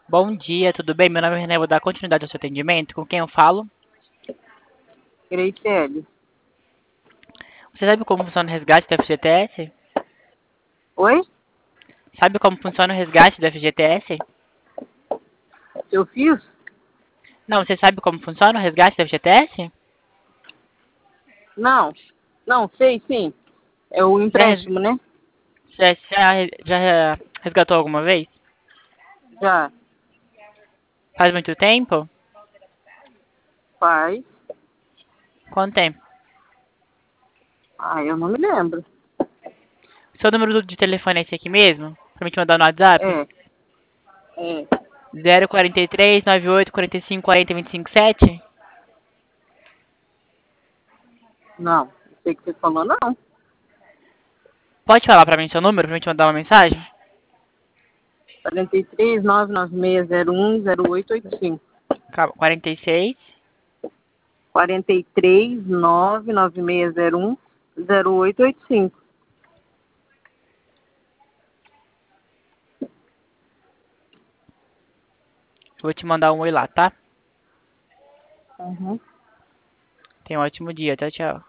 Bom dia, tudo bem? Meu nome é René, vou dar continuidade ao seu atendimento. Com quem eu falo? Graciele. Você sabe como funciona o resgate do FGTS? Oi? Sabe como funciona o resgate do FGTS? Eu fiz? Não, você sabe como funciona o resgate do FGTS? Não. Não, sei sim. É o Já, res- empréstimo, né? já resgatou alguma vez? Já Faz muito tempo? faz. Quanto tempo? Ah, eu não me lembro. Seu número de telefone é esse aqui mesmo? Pra me te mandar no WhatsApp? É, é. 043 98 45 40 25 7? Não. Não sei o que você falou, não. Pode falar pra mim seu número pra me te mandar uma mensagem? 43 99601 0885. Calma, 46. 43 99601 0885. Vou te mandar um oi lá, tá? Uhum. Tenha um ótimo dia. Tchau, tchau.